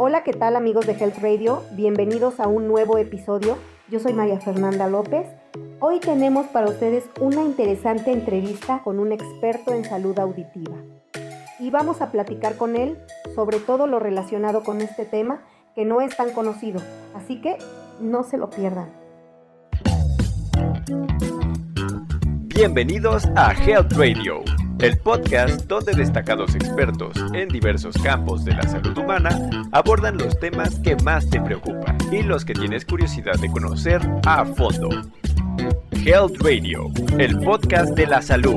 Hola, ¿qué tal amigos de Health Radio? Bienvenidos a un nuevo episodio. Yo soy María Fernanda López. Hoy tenemos para ustedes una interesante entrevista con un experto en salud auditiva. Y vamos a platicar con él sobre todo lo relacionado con este tema que no es tan conocido. Así que no se lo pierdan. Bienvenidos a Health Radio, el podcast donde destacados expertos en diversos campos de la salud humana abordan los temas que más te preocupan y los que tienes curiosidad de conocer a fondo. Health Radio, el podcast de la salud.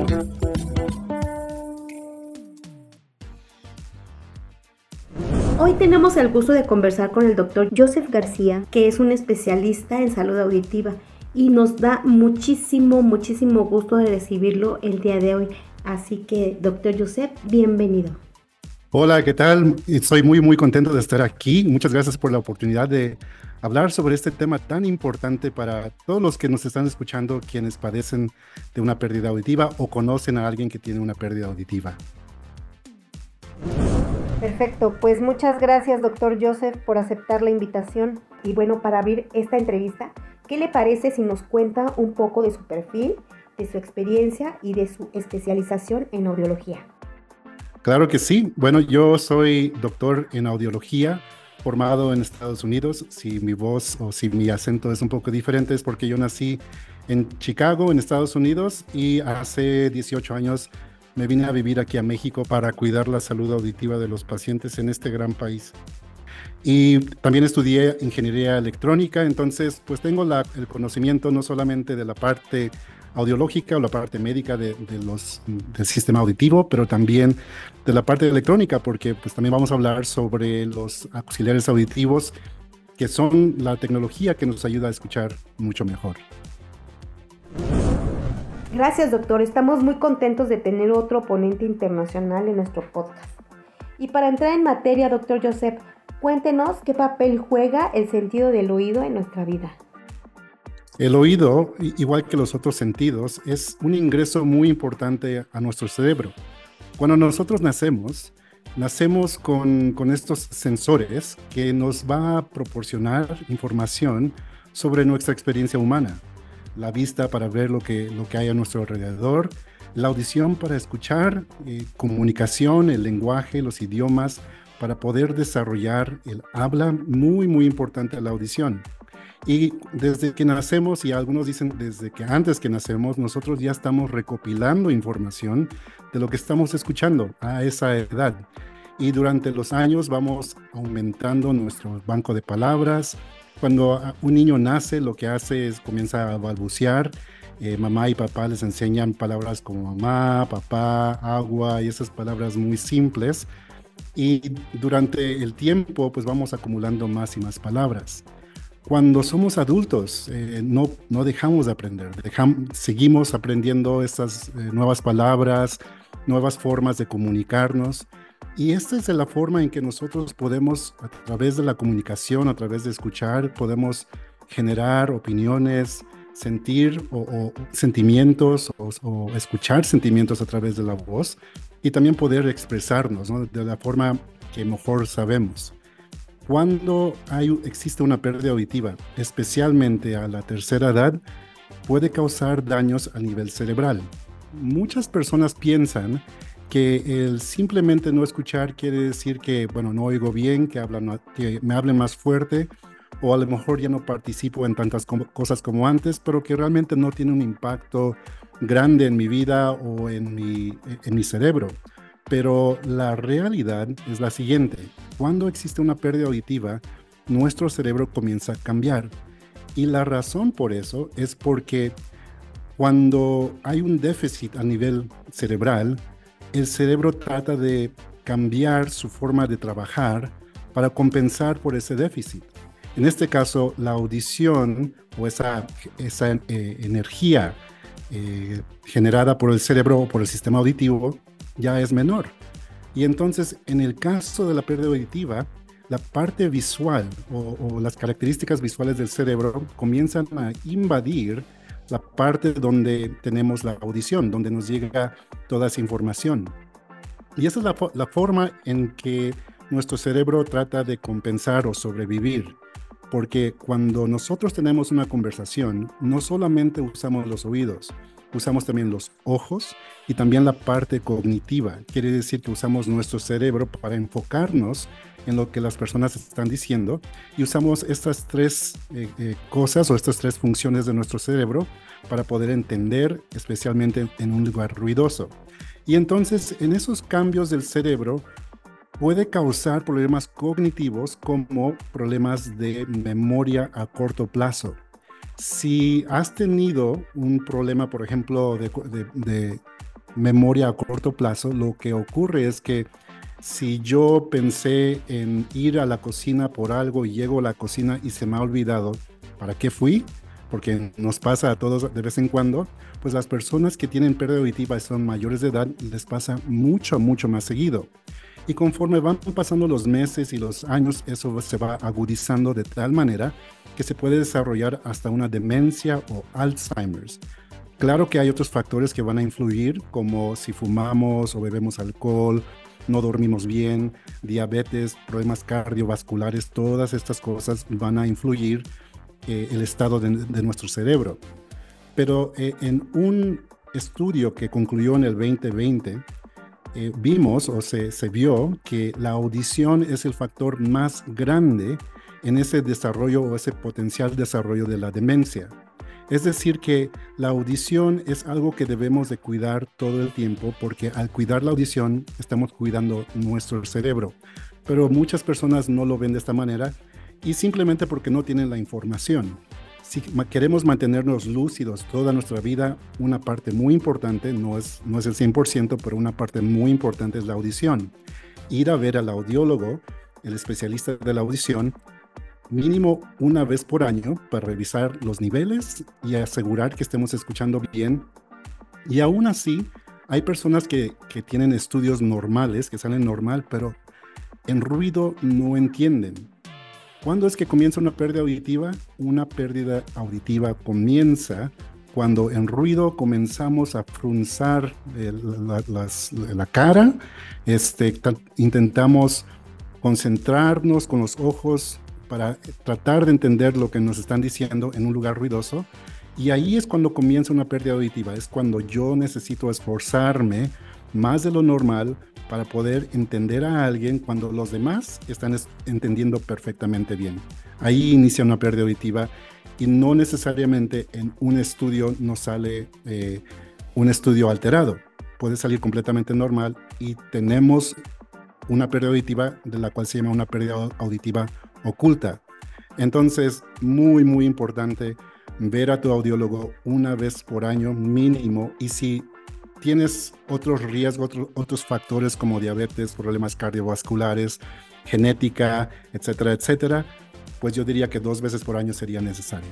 Hoy tenemos el gusto de conversar con el doctor Joseph García, que es un especialista en salud auditiva, y nos da muchísimo gusto de recibirlo el día de hoy. Así que, doctor Joseph, bienvenido. Hola, ¿qué tal? Estoy muy contento de estar aquí. Muchas gracias por la oportunidad de hablar sobre este tema tan importante para todos los que nos están escuchando, quienes padecen de una pérdida auditiva o conocen a alguien que tiene una pérdida auditiva. Perfecto, pues muchas gracias, doctor Joseph, por aceptar la invitación. Y bueno, para abrir esta entrevista, ¿qué le parece si nos cuenta un poco de su perfil, de su experiencia y de su especialización en audiología? Claro que sí. Bueno, yo soy doctor en audiología, formado en Estados Unidos. Si mi voz o si mi acento es un poco diferente es porque yo nací en Chicago, en Estados Unidos, y hace 18 años me vine a vivir aquí a México para cuidar la salud auditiva de los pacientes en este gran país. Y también estudié ingeniería electrónica, entonces pues tengo el conocimiento no solamente de la parte audiológica o la parte médica del sistema auditivo, pero también de la parte electrónica, porque pues también vamos a hablar sobre los auxiliares auditivos, que son la tecnología que nos ayuda a escuchar mucho mejor. Gracias, doctor. Estamos muy contentos de tener otro ponente internacional en nuestro podcast. Y para entrar en materia, doctor Joseph, cuéntenos qué papel juega el sentido del oído en nuestra vida. El oído, igual que los otros sentidos, es un ingreso muy importante a nuestro cerebro. Cuando nosotros nacemos con estos sensores que nos va a proporcionar información sobre nuestra experiencia humana. La vista para ver lo que hay a nuestro alrededor, la audición para escuchar, comunicación, el lenguaje, los idiomas, para poder desarrollar el habla, muy importante la audición. Y desde que nacemos, y algunos dicen desde que antes que nacemos, nosotros ya estamos recopilando información de lo que estamos escuchando a esa edad. Y durante los años vamos aumentando nuestro banco de palabras. Cuando un niño nace, lo que hace es comienza a balbucear. Mamá y papá les enseñan palabras como mamá, papá, agua y esas palabras muy simples. Y durante el tiempo, pues vamos acumulando más y más palabras. Cuando somos adultos, no dejamos de aprender. Seguimos aprendiendo estas nuevas palabras, nuevas formas de comunicarnos. Y esta es la forma en que nosotros podemos, a través de la comunicación, a través de escuchar, podemos generar opiniones, sentir o sentimientos o escuchar sentimientos a través de la voz y también poder expresarnos, ¿no?, de la forma que mejor sabemos. Cuando existe una pérdida auditiva, especialmente a la tercera edad, puede causar daños a nivel cerebral. Muchas personas piensan que el simplemente no escuchar quiere decir que, bueno, no oigo bien, que me hablen más fuerte, o a lo mejor ya no participo en tantas cosas como antes, pero que realmente no tiene un impacto grande en mi vida o en mi cerebro. Pero la realidad es la siguiente: cuando existe una pérdida auditiva, nuestro cerebro comienza a cambiar. Y la razón por eso es porque cuando hay un déficit a nivel cerebral, el cerebro trata de cambiar su forma de trabajar para compensar por ese déficit. En este caso, la audición o esa energía generada por el cerebro o por el sistema auditivo ya es menor. Y entonces, en el caso de la pérdida auditiva, la parte visual o las características visuales del cerebro comienzan a invadir la parte donde tenemos la audición, donde nos llega toda esa información. Y esa es la forma en que nuestro cerebro trata de compensar o sobrevivir, porque cuando nosotros tenemos una conversación, no solamente usamos los oídos, usamos también los ojos y también la parte cognitiva. Quiere decir que usamos nuestro cerebro para enfocarnos en lo que las personas están diciendo y usamos estas tres cosas o estas tres funciones de nuestro cerebro para poder entender, especialmente en un lugar ruidoso. Y entonces, en esos cambios del cerebro, puede causar problemas cognitivos como problemas de memoria a corto plazo. Si has tenido un problema, por ejemplo, de memoria a corto plazo, lo que ocurre es que si yo pensé en ir a la cocina por algo y llego a la cocina y se me ha olvidado para qué fui, porque nos pasa a todos de vez en cuando, pues las personas que tienen pérdida auditiva y son mayores de edad les pasa mucho, mucho más seguido. Y conforme van pasando los meses y los años, eso se va agudizando de tal manera que se puede desarrollar hasta una demencia o Alzheimer's. Claro que hay otros factores que van a influir, como si fumamos o bebemos alcohol, no dormimos bien, diabetes, problemas cardiovasculares, todas estas cosas van a influir el estado de nuestro cerebro. Pero en un estudio que concluyó en el 2020, vimos o se vio que la audición es el factor más grande en ese desarrollo o ese potencial desarrollo de la demencia. Es decir, que la audición es algo que debemos de cuidar todo el tiempo, porque al cuidar la audición estamos cuidando nuestro cerebro. Pero muchas personas no lo ven de esta manera y simplemente porque no tienen la información. Si queremos mantenernos lúcidos toda nuestra vida, una parte muy importante, no es el 100%, pero una parte muy importante es la audición. Ir a ver al audiólogo, el especialista de la audición, mínimo una vez por año para revisar los niveles y asegurar que estemos escuchando bien. Y aún así, hay personas que tienen estudios normales, que salen normal, pero en ruido no entienden. ¿Cuándo es que comienza una pérdida auditiva? Una pérdida auditiva comienza cuando en ruido comenzamos a frunzar la cara, intentamos concentrarnos con los ojos para tratar de entender lo que nos están diciendo en un lugar ruidoso, y ahí es cuando comienza una pérdida auditiva, es cuando yo necesito esforzarme más de lo normal para poder entender a alguien cuando los demás están entendiendo perfectamente bien. Ahí inicia una pérdida auditiva y no necesariamente en un estudio nos sale un estudio alterado. Puede salir completamente normal y tenemos una pérdida auditiva de la cual se llama una pérdida auditiva oculta. Entonces, muy, muy importante ver a tu audiólogo una vez por año mínimo, y si tienes otros riesgos, otros factores como diabetes, problemas cardiovasculares, genética, etcétera, etcétera, pues yo diría que 2 veces por año sería necesario.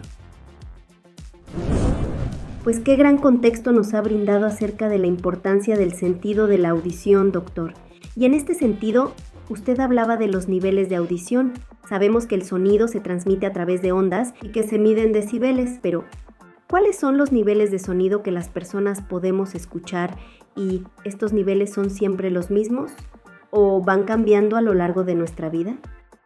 Pues qué gran contexto nos ha brindado acerca de la importancia del sentido de la audición, doctor. Y en este sentido, usted hablaba de los niveles de audición. Sabemos que el sonido se transmite a través de ondas y que se miden decibeles, pero ¿cuáles son los niveles de sonido que las personas podemos escuchar, y estos niveles son siempre los mismos o van cambiando a lo largo de nuestra vida?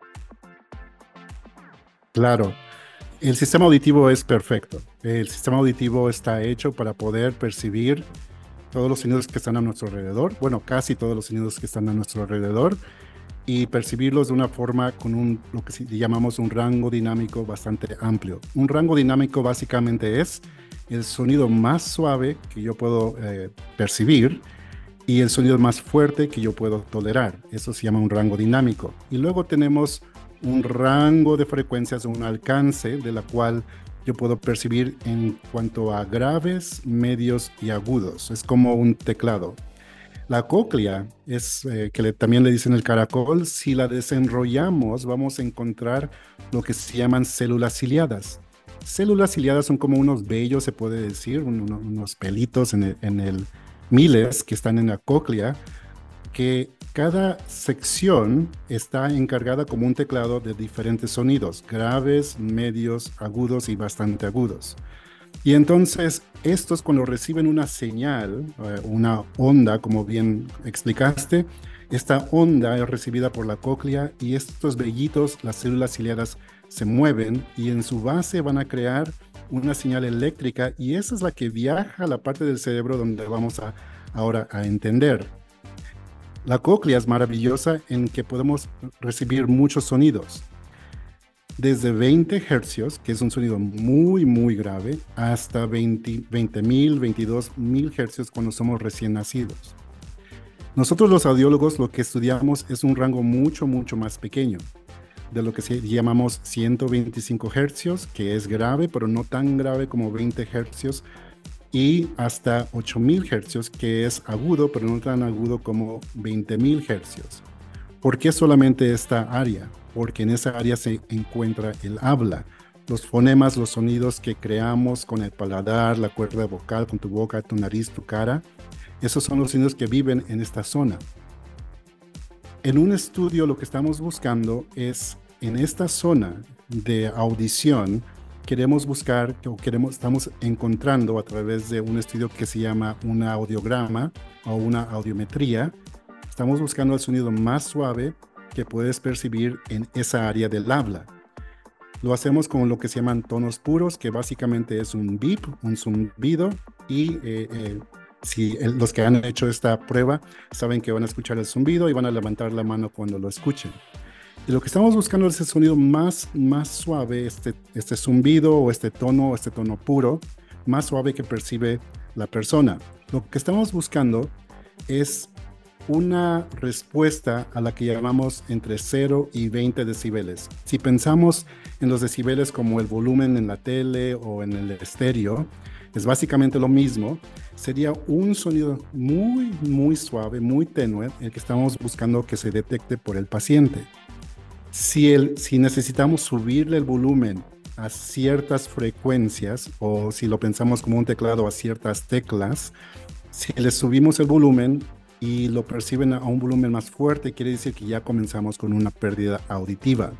Claro, el sistema auditivo es perfecto. El sistema auditivo está hecho para poder percibir todos los sonidos que están a nuestro alrededor, bueno, casi todos los sonidos que están a nuestro alrededor, y percibirlos de una forma con lo que llamamos un rango dinámico bastante amplio. Un rango dinámico básicamente es el sonido más suave que yo puedo percibir y el sonido más fuerte que yo puedo tolerar. Eso se llama un rango dinámico. Y luego tenemos un rango de frecuencias, un alcance de la cual yo puedo percibir en cuanto a graves, medios y agudos. Es como un teclado. La cóclea es, también le dicen el caracol, si la desenrollamos vamos a encontrar lo que se llaman células ciliadas. Células ciliadas son como unos vellos, se puede decir, unos pelitos en el miles que están en la cóclea, que cada sección está encargada como un teclado de diferentes sonidos, graves, medios, agudos y bastante agudos. Y entonces estos, cuando reciben una señal, una onda, como bien explicaste, Esta onda es recibida por la cóclea y estos vellitos, las células ciliadas, se mueven y en su base van a crear una señal eléctrica y esa es la que viaja a la parte del cerebro donde vamos ahora a entender. La cóclea es maravillosa en que podemos recibir muchos sonidos. Desde 20 hercios, que es un sonido muy, muy grave, hasta 20,000, 22,000 hercios cuando somos recién nacidos. Nosotros los audiólogos lo que estudiamos es un rango mucho, mucho más pequeño, de lo que llamamos 125 hercios, que es grave, pero no tan grave como 20 hercios, y hasta 8,000 hercios, que es agudo, pero no tan agudo como 20,000 hercios. ¿Por qué solamente esta área? Porque en esa área se encuentra el habla, los fonemas, los sonidos que creamos con el paladar, la cuerda vocal, con tu boca, tu nariz, tu cara. Esos son los sonidos que viven en esta zona. En un estudio lo que estamos buscando es, en esta zona de audición, estamos encontrando a través de un estudio que se llama un audiograma o una audiometría, estamos buscando el sonido más suave que puedes percibir en esa área del habla. Lo hacemos con lo que se llaman tonos puros, que básicamente es un beep, un zumbido, y los que han hecho esta prueba saben que van a escuchar el zumbido y van a levantar la mano cuando lo escuchen. Y lo que estamos buscando es el sonido más suave, este zumbido o este tono puro, más suave que percibe la persona. Lo que estamos buscando es una respuesta a la que llamamos entre 0 y 20 decibeles. Si pensamos en los decibeles como el volumen en la tele o en el estéreo, es básicamente lo mismo. Sería un sonido muy, muy suave, muy tenue, el que estamos buscando que se detecte por el paciente. Si necesitamos subirle el volumen a ciertas frecuencias, o si lo pensamos como un teclado a ciertas teclas, si le subimos el volumen y lo perciben a un volumen más fuerte, quiere decir que ya comenzamos con una pérdida auditiva.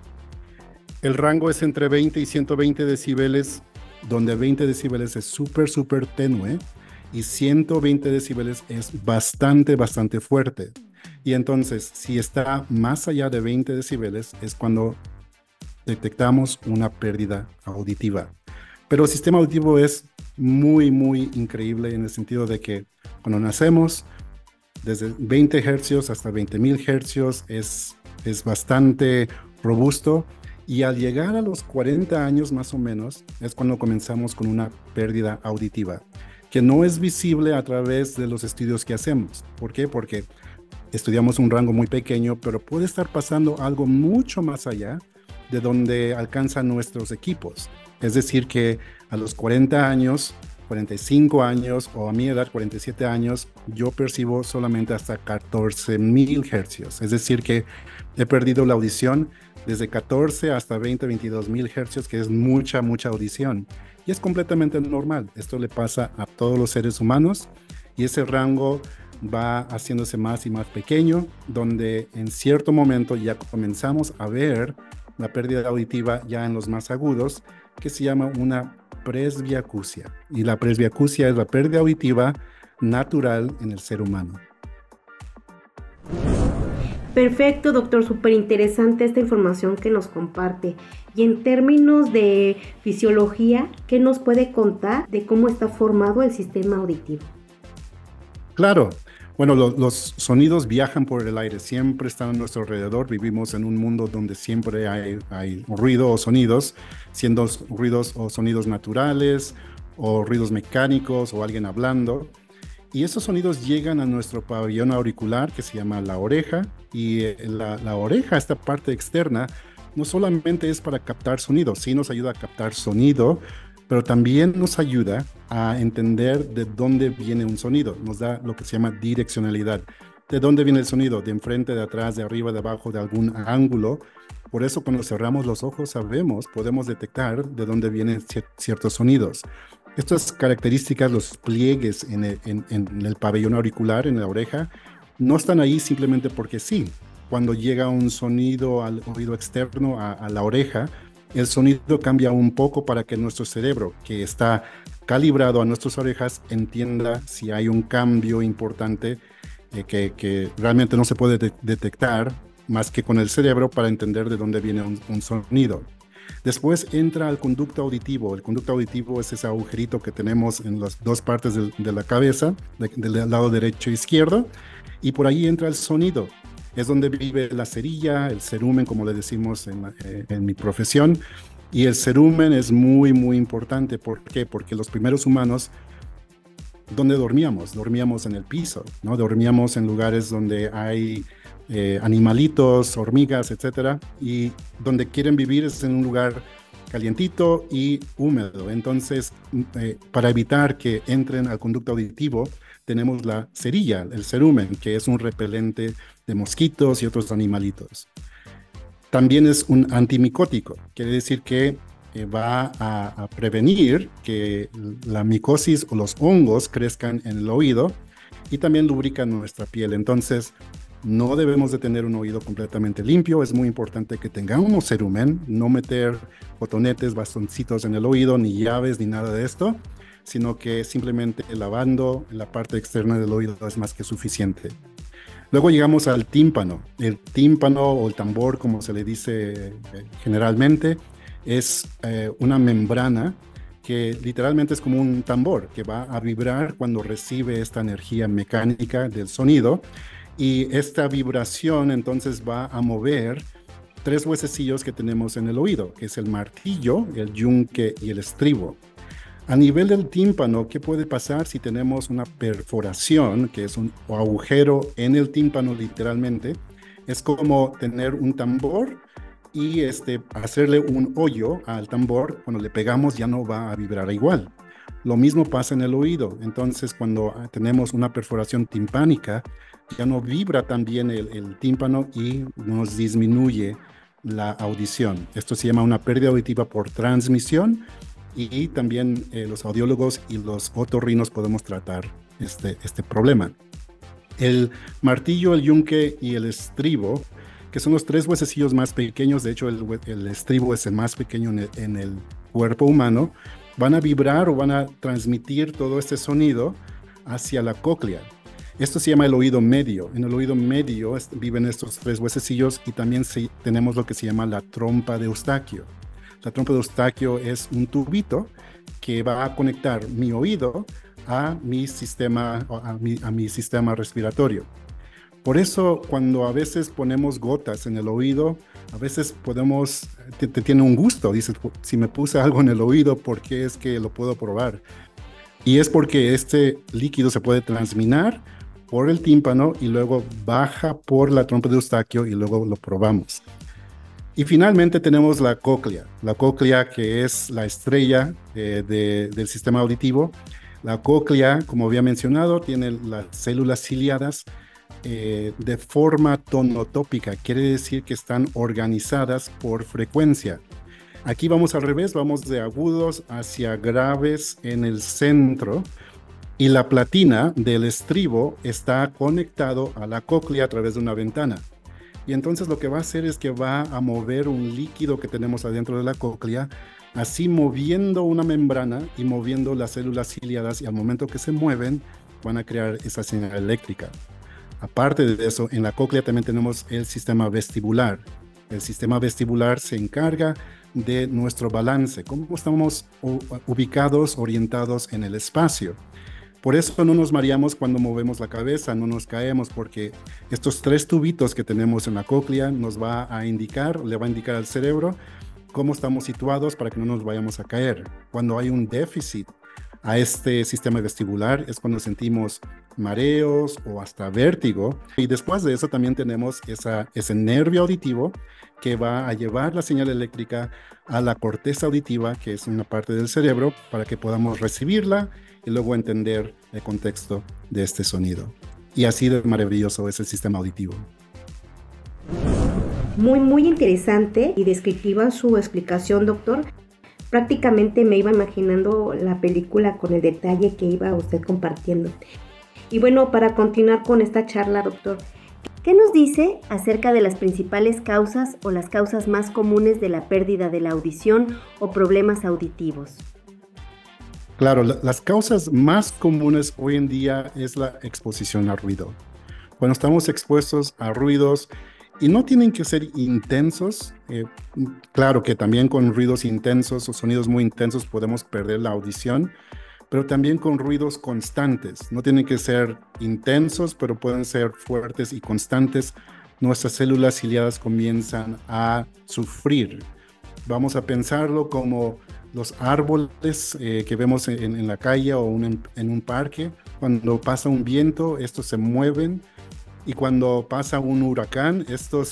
El rango es entre 20 y 120 decibeles, donde 20 decibeles es súper tenue y 120 decibeles es bastante fuerte. Y entonces, si está más allá de 20 decibeles, es cuando detectamos una pérdida auditiva. Pero el sistema auditivo es muy, muy increíble en el sentido de que cuando nacemos, desde 20 hercios hasta 20,000 hercios es bastante robusto. Y al llegar a los 40 años más o menos, es cuando comenzamos con una pérdida auditiva, que no es visible a través de los estudios que hacemos. ¿Por qué? Porque estudiamos un rango muy pequeño, pero puede estar pasando algo mucho más allá de donde alcanzan nuestros equipos. Es decir, que a los 40 años, 45 años o a mi edad, 47 años, yo percibo solamente hasta 14,000 hercios. Es decir, que he perdido la audición desde 14 hasta 22,000 hercios, que es mucha audición. Y es completamente normal. Esto le pasa a todos los seres humanos y ese rango va haciéndose más y más pequeño, donde en cierto momento ya comenzamos a ver la pérdida auditiva ya en los más agudos, que se llama una presbiacusia. Y la presbiacusia es la pérdida auditiva natural en el ser humano. Perfecto, doctor, súper interesante esta información que nos comparte. Y en términos de fisiología, ¿qué nos puede contar de cómo está formado el sistema auditivo? Claro. Bueno, los sonidos viajan por el aire, siempre están a nuestro alrededor. Vivimos en un mundo donde siempre hay ruido o sonidos, siendo ruidos o sonidos naturales o ruidos mecánicos o alguien hablando. Y esos sonidos llegan a nuestro pabellón auricular, que se llama la oreja, y la oreja, esta parte externa, no solamente es para captar sonido, sí nos ayuda a captar sonido, pero también nos ayuda a entender de dónde viene un sonido. Nos da lo que se llama direccionalidad. ¿De dónde viene el sonido? ¿De enfrente, de atrás, de arriba, de abajo, de algún ángulo? Por eso cuando cerramos los ojos podemos detectar de dónde vienen ciertos sonidos. Estas características, los pliegues en el pabellón auricular, en la oreja, no están ahí simplemente porque sí. Cuando llega un sonido al oído externo, a la oreja, el sonido cambia un poco para que nuestro cerebro, que está calibrado a nuestras orejas, entienda si hay un cambio importante que realmente no se puede detectar más que con el cerebro para entender de dónde viene un sonido. Después entra al conducto auditivo. El conducto auditivo es ese agujerito que tenemos en las dos partes de la cabeza, del lado derecho e izquierdo, y por ahí entra el sonido. Es donde vive la cerilla, el cerumen, como le decimos en mi profesión. Y el cerumen es muy, muy importante. ¿Por qué? Porque los primeros humanos, ¿dónde dormíamos? Dormíamos en el piso, ¿no? Dormíamos en lugares donde hay animalitos, hormigas, etcétera, y donde quieren vivir es en un lugar calientito y húmedo. Entonces, para evitar que entren al conducto auditivo, tenemos la cerilla, el cerumen, que es un repelente de mosquitos y otros animalitos. También es un antimicótico, quiere decir que va a prevenir que la micosis o los hongos crezcan en el oído y también lubrican nuestra piel. Entonces, no debemos de tener un oído completamente limpio. Es muy importante que tengamos cerumen, no meter botonetes, bastoncitos en el oído, ni llaves, ni nada de esto, sino que simplemente lavando la parte externa del oído es más que suficiente. Luego llegamos al tímpano. El tímpano o el tambor, como se le dice generalmente, es una membrana que literalmente es como un tambor que va a vibrar cuando recibe esta energía mecánica del sonido. Y esta vibración entonces va a mover tres huesecillos que tenemos en el oído, que es el martillo, el yunque y el estribo. A nivel del tímpano, ¿qué puede pasar si tenemos una perforación, que es un agujero en el tímpano literalmente? Es como tener un tambor y hacerle un hoyo al tambor. Cuando le pegamos ya no va a vibrar igual. Lo mismo pasa en el oído. Entonces, cuando tenemos una perforación timpánica, ya no vibra tan bien el tímpano y nos disminuye la audición. Esto se llama una pérdida auditiva por transmisión y también los audiólogos y los otorrinos podemos tratar este problema. El martillo, el yunque y el estribo, que son los tres huesecillos más pequeños, de hecho el estribo es el más pequeño en el cuerpo humano, van a vibrar o van a transmitir todo este sonido hacia la cóclea. Esto se llama el oído medio. En el oído medio viven estos tres huesecillos y también tenemos lo que se llama la trompa de Eustaquio. La trompa de Eustaquio es un tubito que va a conectar mi oído a mi sistema respiratorio. Por eso, cuando a veces ponemos gotas en el oído, a veces te tiene un gusto. Dices, si me puse algo en el oído, ¿por qué es que lo puedo probar? Y es porque este líquido se puede transminar por el tímpano y luego baja por la trompa de Eustaquio y luego lo probamos. Y finalmente tenemos la cóclea que es la estrella del sistema auditivo. La cóclea, como había mencionado, tiene las células ciliadas de forma tonotópica, quiere decir que están organizadas por frecuencia. Aquí vamos al revés, vamos de agudos hacia graves en el centro. Y la platina del estribo está conectado a la cóclea a través de una ventana. Y entonces lo que va a hacer es que va a mover un líquido que tenemos adentro de la cóclea, así moviendo una membrana y moviendo las células ciliadas, y al momento que se mueven van a crear esa señal eléctrica. Aparte de eso, en la cóclea también tenemos el sistema vestibular. El sistema vestibular se encarga de nuestro balance, cómo estamos ubicados, orientados en el espacio. Por eso no nos mareamos cuando movemos la cabeza, no nos caemos, porque estos tres tubitos que tenemos en la cóclea le va a indicar al cerebro cómo estamos situados para que no nos vayamos a caer. Cuando hay un déficit a este sistema vestibular es cuando sentimos mareos o hasta vértigo. Y después de eso también tenemos ese nervio auditivo que va a llevar la señal eléctrica a la corteza auditiva, que es una parte del cerebro, para que podamos recibirla y luego entender el contexto de este sonido. Y así de maravilloso es el sistema auditivo. Muy, muy interesante y descriptiva su explicación, doctor. Prácticamente me iba imaginando la película con el detalle que iba usted compartiendo. Y bueno, para continuar con esta charla, doctor, ¿qué nos dice acerca de las principales causas o las causas más comunes de la pérdida de la audición o problemas auditivos? Claro, las causas más comunes hoy en día es la exposición al ruido. Cuando estamos expuestos a ruidos, y no tienen que ser intensos, claro que también con ruidos intensos o sonidos muy intensos podemos perder la audición, pero también con ruidos constantes. No tienen que ser intensos, pero pueden ser fuertes y constantes. Nuestras células ciliadas comienzan a sufrir. Vamos a pensarlo como los árboles que vemos en la calle o en un parque. Cuando pasa un viento, estos se mueven, y cuando pasa un huracán,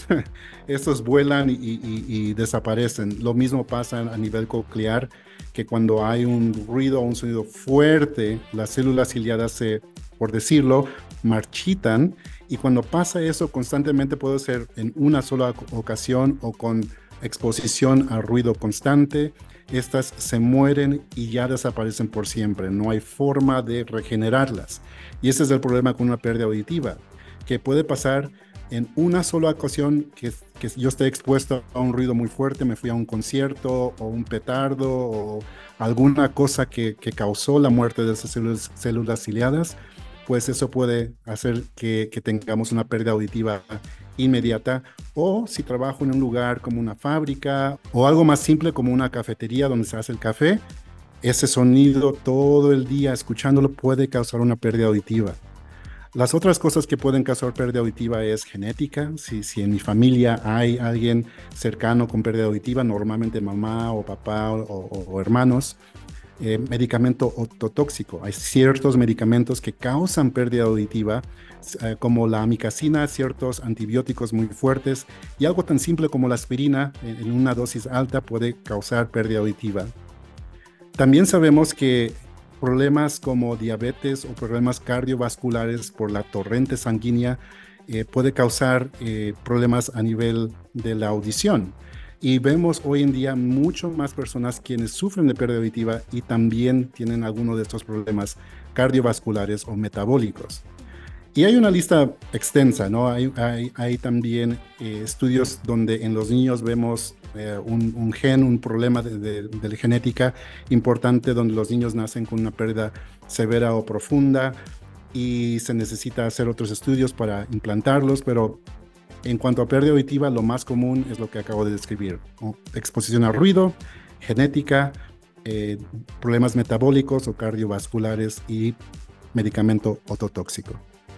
estos vuelan y desaparecen. Lo mismo pasa a nivel coclear, que cuando hay un ruido o un sonido fuerte, las células ciliadas se, por decirlo, marchitan, y cuando pasa eso constantemente, puede ser en una sola ocasión o con exposición a ruido constante, estas se mueren y ya desaparecen por siempre. No hay forma de regenerarlas. Y ese es el problema con una pérdida auditiva, que puede pasar en una sola ocasión, que yo esté expuesto a un ruido muy fuerte, me fui a un concierto o un petardo o alguna cosa que causó la muerte de esas células ciliadas, pues eso puede hacer que tengamos una pérdida auditiva inmediata. O si trabajo en un lugar como una fábrica o algo más simple como una cafetería donde se hace el café, ese sonido todo el día escuchándolo puede causar una pérdida auditiva. Las otras cosas que pueden causar pérdida auditiva es genética. Si en mi familia hay alguien cercano con pérdida auditiva, normalmente mamá o papá o hermanos. Medicamento ototóxico. Hay ciertos medicamentos que causan pérdida auditiva, como la amicacina, ciertos antibióticos muy fuertes, y algo tan simple como la aspirina en una dosis alta puede causar pérdida auditiva. También sabemos que problemas como diabetes o problemas cardiovasculares por la torrente sanguínea puede causar problemas a nivel de la audición. Y vemos hoy en día mucho más personas quienes sufren de pérdida auditiva y también tienen alguno de estos problemas cardiovasculares o metabólicos. Y hay una lista extensa, ¿no? Hay también estudios donde en los niños vemos un gen, un problema de genética importante, donde los niños nacen con una pérdida severa o profunda y se necesita hacer otros estudios para implantarlos, pero en cuanto a pérdida auditiva, lo más común es lo que acabo de describir, ¿no? Exposición al ruido, genética, problemas metabólicos o cardiovasculares y medicamento ototóxico.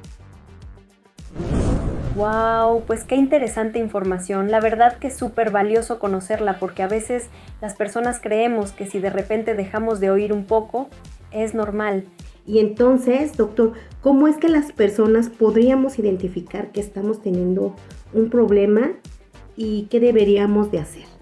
Wow, pues qué interesante información. La verdad que es súper valioso conocerla, porque a veces las personas creemos que si de repente dejamos de oír un poco, es normal. Y entonces, doctor, ¿cómo es que las personas podríamos identificar que estamos teniendo un problema y qué deberíamos de hacer?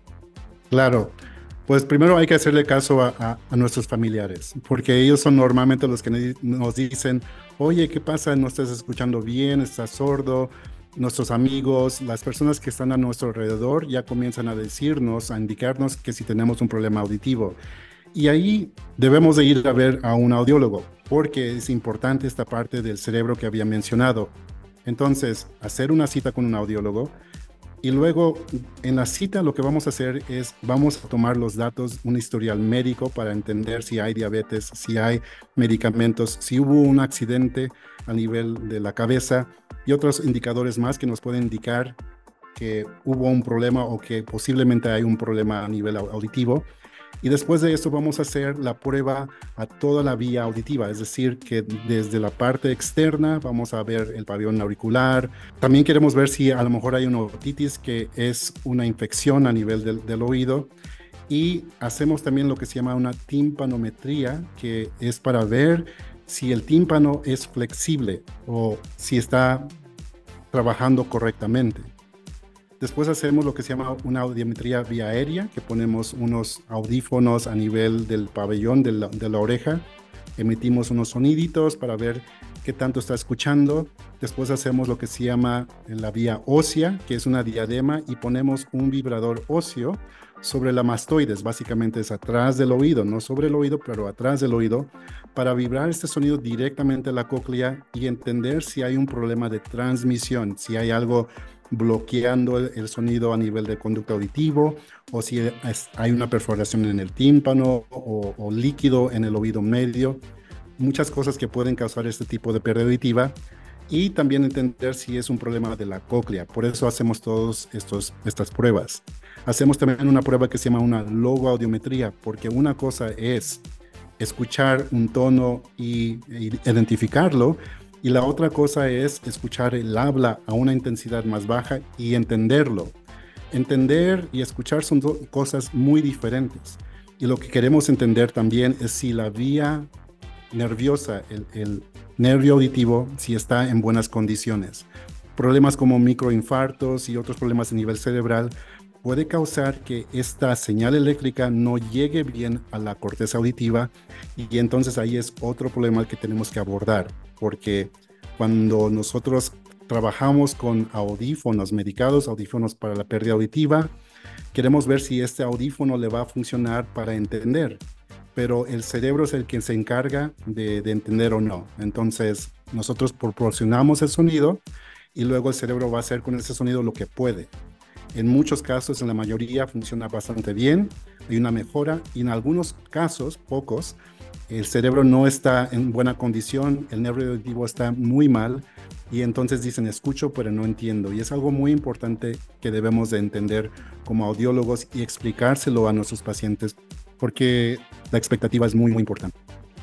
Claro, pues primero hay que hacerle caso a nuestros familiares, porque ellos son normalmente los que nos dicen, oye, ¿qué pasa? ¿No estás escuchando bien? ¿Estás sordo? Nuestros amigos, las personas que están a nuestro alrededor ya comienzan a decirnos, a indicarnos que si tenemos un problema auditivo. Y ahí debemos de ir a ver a un audiólogo, porque es importante esta parte del cerebro que había mencionado. Entonces, hacer una cita con un audiólogo, y luego en la cita lo que vamos a hacer es, vamos a tomar los datos, un historial médico para entender si hay diabetes, si hay medicamentos, si hubo un accidente a nivel de la cabeza y otros indicadores más que nos pueden indicar que hubo un problema o que posiblemente hay un problema a nivel auditivo. Y después de esto vamos a hacer la prueba a toda la vía auditiva, es decir, que desde la parte externa vamos a ver el pabellón auricular. También queremos ver si a lo mejor hay una otitis, que es una infección a nivel del oído. Y hacemos también lo que se llama una timpanometría, que es para ver si el tímpano es flexible o si está trabajando correctamente. Después hacemos lo que se llama una audiometría vía aérea, que ponemos unos audífonos a nivel del pabellón de la oreja, emitimos unos soniditos para ver qué tanto está escuchando. Después hacemos lo que se llama la vía ósea, que es una diadema, y ponemos un vibrador óseo sobre la mastoides, básicamente es atrás del oído, no sobre el oído, pero atrás del oído, para vibrar este sonido directamente a la cóclea y entender si hay un problema de transmisión, si hay algo bloqueando el sonido a nivel de conducto auditivo, o si hay una perforación en el tímpano o líquido en el oído medio. Muchas cosas que pueden causar este tipo de pérdida auditiva. y también entender si es un problema de la cóclea. Por eso hacemos todas estas pruebas. Hacemos también una prueba que se llama una logoaudiometría, porque una cosa es escuchar un tono y identificarlo, y la otra cosa es escuchar el habla a una intensidad más baja y entenderlo. Entender y escuchar son cosas muy diferentes. Y lo que queremos entender también es si la vía nerviosa, el nervio auditivo, si está en buenas condiciones. Problemas como microinfartos y otros problemas a nivel cerebral puede causar que esta señal eléctrica no llegue bien a la corteza auditiva, y entonces ahí es otro problema que tenemos que abordar, porque cuando nosotros trabajamos con audífonos medicados, audífonos para la pérdida auditiva, queremos ver si este audífono le va a funcionar para entender, pero el cerebro es el que se encarga de entender o no. Entonces nosotros proporcionamos el sonido y luego el cerebro va a hacer con ese sonido lo que puede. En muchos casos, en la mayoría, funciona bastante bien, hay una mejora, y en algunos casos, pocos, el cerebro no está en buena condición, el nervio auditivo está muy mal, y entonces dicen escucho pero no entiendo, y es algo muy importante que debemos de entender como audiólogos y explicárselo a nuestros pacientes, porque la expectativa es muy, muy importante.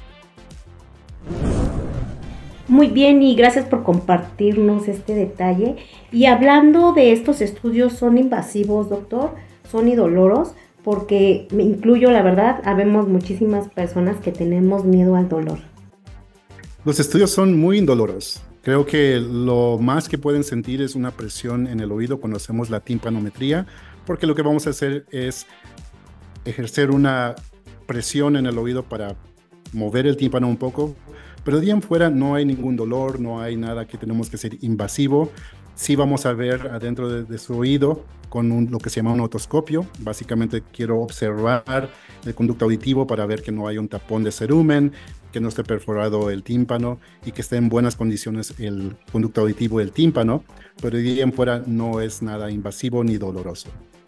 Muy bien, y gracias por compartirnos este detalle. Y hablando de estos estudios, ¿son invasivos, doctor? ¿Son indoloros? Porque me incluyo, la verdad, habemos muchísimas personas que tenemos miedo al dolor. Los estudios son muy indoloros. Creo que lo más que pueden sentir es una presión en el oído cuando hacemos la timpanometría, porque lo que vamos a hacer es ejercer una presión en el oído para mover el tímpano un poco, pero de ahí en fuera no hay ningún dolor, no hay nada que tenemos que ser invasivo. Sí vamos a ver adentro de su oído con lo que se llama un otoscopio. Básicamente quiero observar el conducto auditivo para ver que no hay un tapón de cerumen, que no esté perforado el tímpano y que esté en buenas condiciones el conducto auditivo y el tímpano, pero de ahí en fuera no es nada invasivo ni doloroso.